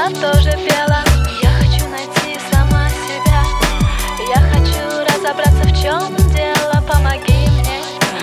душа тоже пела. Я хочу найти сама себя, я хочу разобраться, в чем дело. Помоги мне,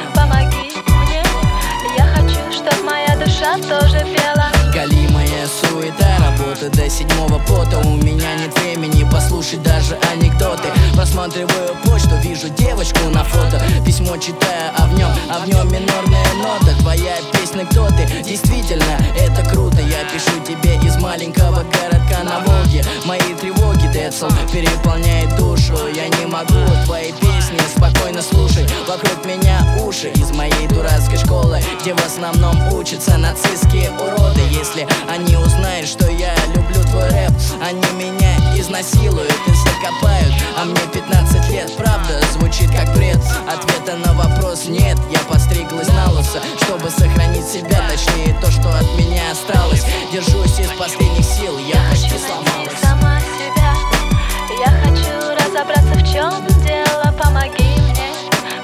я хочу, чтоб моя душа тоже пела. Галимая суета, работа до седьмого пота. У меня нет времени послушать даже анекдоты. Просматриваю почту, вижу девочку на фото. Письмо читаю, а в нем минорная нота. Твоя песня «Кто ты?» Действительно, это круто. Я пишу тебе из маленького городка на Волге. Мои тревоги, Децл, переполняет душу. Я не могу твои песни спокойно слушать. Вокруг меня уши из моей дурацкой школы, где в основном учатся нацистские уроды. Если они узнают, что я люблю твой рэп, они меня изнасилуют и закопают. А мне 15 лет, правда, звучит как бред. Ответа на вопрос нет, я подстриглась на лысо, чтобы сохранить себя, точнее то, что от меня осталось. Держусь из последних сил, я почти сломалась. Сама себя, я хочу разобраться, в чем дело. Помоги мне,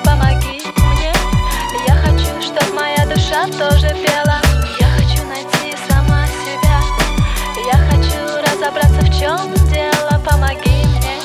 я хочу, чтоб моя душа тоже пела. Я хочу найти сама себя, я хочу разобраться, в чем дело. Помоги мне,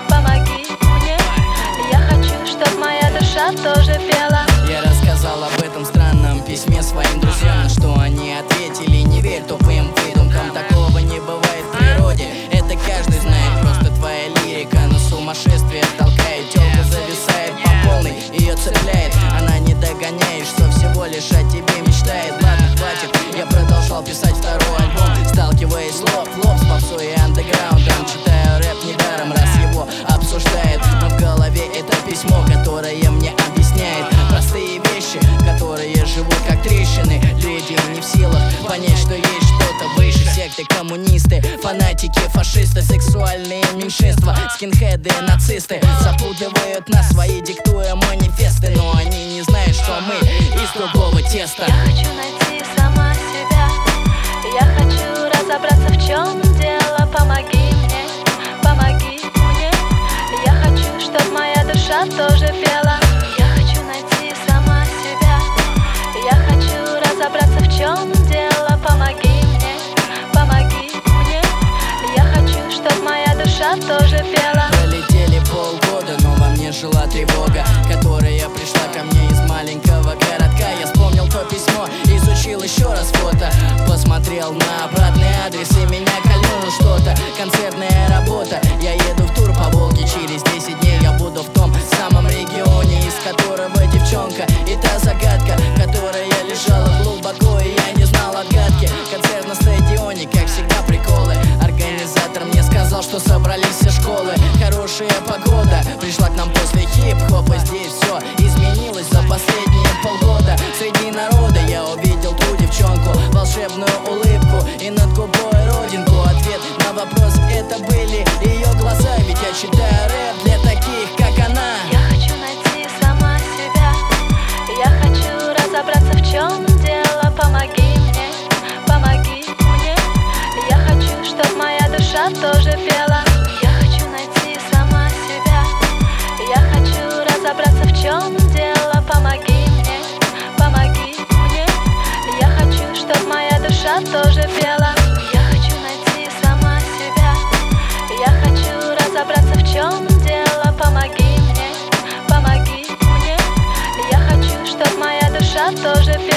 я хочу, чтоб моя душа тоже пела. Я рассказал об этом странном письме своим друзьям, на что они ответили: не верь тупым выдумкам, такого не бывает в природе. Это каждый знает, просто твоя лирика на сумасшествие толкает. Тёлка зависает по полной, ее цепляет, она не догоняет, что всего лишь о тебе мечтает. Ладно, хватит, я продолжал писать второй альбом, сталкиваясь лоб в лоб с попсой и андеграундом. Читаю рэп недаром, раз его обсуждает, но в голове это письмо, которое мне объясняет простые вещи, которые живут как трещины. Люди не в силах понять, что есть что-то выше. Секты, коммунисты, фанатики, фашисты, сексуальные меньшинства, скинхеды, нацисты запутывают нас свои, диктуя манифесты. Но они не знают, что мы из другого теста. Я хочу найти сама себя, я хочу разобраться, в чем дело. Помоги мне, я хочу, чтоб моя душа тоже пела. Я хочу найти сама себя, я хочу разобраться, в чем дело. Помоги мне, я хочу, чтоб моя душа тоже пела. Пролетели полгода, но во мне жила тревога, которая пришла ко мне из маленького городка. Я вспомнил то письмо, изучил еще раз фото, посмотрел на обратный адрес, и меня кольнуло что-то. Концертная работа, я еду в тур по Волге. Через 10 дней я буду в том самом регионе, из которого девчонка. И та загадка, которая лежала глубоко, и я не знал отгадки. Концерт на стадионе, как всегда, приколы. Организатор мне сказал, что собрались все школы. Хорошая погода пришла к нам после хип-хопа. Здесь все изменилось за последние полгода. Среди народа я увидел ту девчонку, волшебную улыбку и над губой родинку. Ответ на вопрос — это были ее глаза. Ведь я читаю рэп для таких, как она. Я хочу найти сама себя, я хочу разобраться, в чем дело. Помоги мне, я хочу, чтоб моя душа тоже пела. Я хочу найти сама себя, я хочу разобраться, в чем дело. Помоги мне, я хочу, чтоб моя душа тоже пела. Я хочу найти сама себя, я хочу разобраться, в чем дело. Помоги мне, я хочу, чтоб моя душа тоже пела.